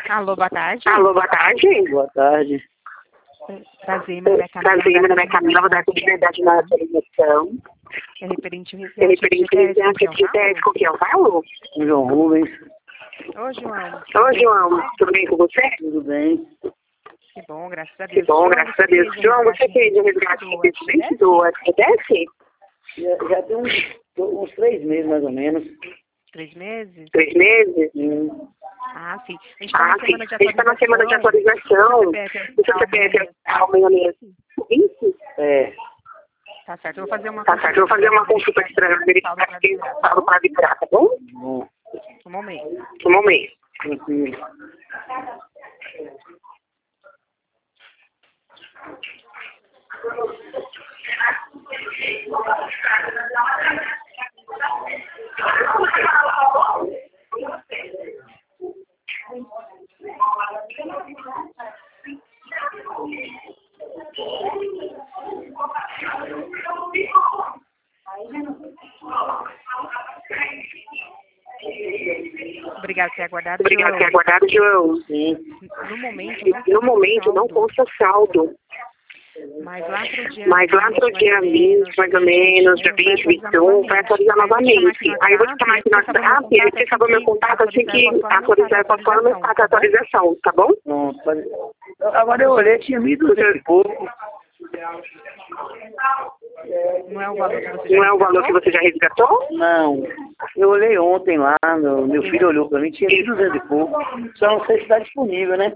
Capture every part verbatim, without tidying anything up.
Alô, boa tarde. Alô, boa tarde. Boa tarde. Prazer, meu nome é Camila. Prazer, meu nome é Camila, vou dar continuidade na atualização. É referente ao É referente ao exército de teste com quem eu falo? João Rubens. Ô, João. Ô, João, tudo bem com você? Tudo bem? Que bom, graças a Que Deus. bom, João, graças você a Deus. fez um João, você resgate fez o resgate do recentemente do F T S? Já, já tem uns, uns três meses, mais ou menos. Três meses? Três meses? Sim. Ah, sim. A gente está Ah, na sim. semana de A gente está na semana de atualização. O seu C P F é amanhã isso? É. Tá certo, eu vou fazer uma Tá certo, eu vou fazer uma consulta extra verificar se tem saldo para liberar, tá bom? Bom. Um momento. Um momento. Tranquilo. Obrigado por ter aguardado, Obrigado por ter João. aguardado, João. Sim. No momento, não No momento, não consta saldo. Mas lá pro dia Mas lá pro dia vinte, mais ou menos, dia vinte, vinte e um, vai atualizar novamente. Aí eu vou te chamar aqui no WhatsApp, e aí você sabe o meu contato, assim que atualizar, eu posso falar no estado da atualização, tá bom? Bom, pode... Agora eu olhei, tinha mil e duzentos e pouco. Não é o valor que você já Não é o valor que você já resgatou? Não. Eu olhei ontem lá, meu, meu filho olhou pra mim, tinha mil e duzentos e pouco. Só não sei se está disponível, né?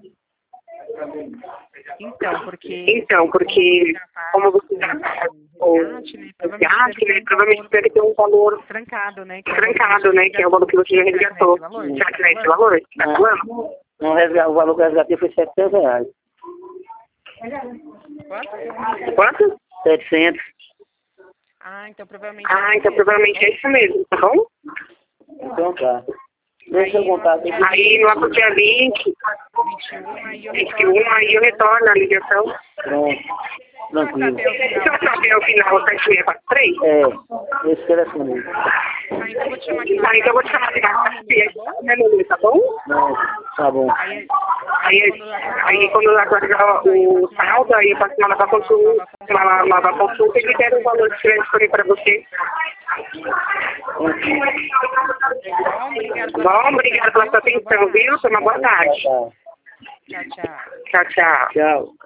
Então, porque... Então, porque como você já faz o resgate, né, provavelmente deve ter um valor trancado, né? Que é trancado, né, que é o valor que você já resgatou. Será que não é esse valor? Tá falando? Não, resga- o valor que eu resgatei foi setecentos reais. Quanto? setecentos. Ah, então provavelmente... Ah, então provavelmente é isso mesmo, tá bom? Então tá. Deixa eu contar. Aí lá pro dia vinte, vinte e um, aí eu retorno a ligação. Pronto. Tranquilo. Deixa eu saber o final, sete seis quatro três? É, esse telefone. Ah, então eu vou te chamar aqui. Ah, então eu vou te chamar aqui na número, tá bom? Não, tá bom. Aí, Aí, aí quando eu atualizar o saldo, aí eu faço uma nova consulta, uma nova consulta e libero o valor que tiver disponível para você. bom, obrigado pela Bom, obrigado pela sua atenção, viu? Foi uma boa tarde. Tá. Tchau, tchau. Tchau, tchau. Tchau.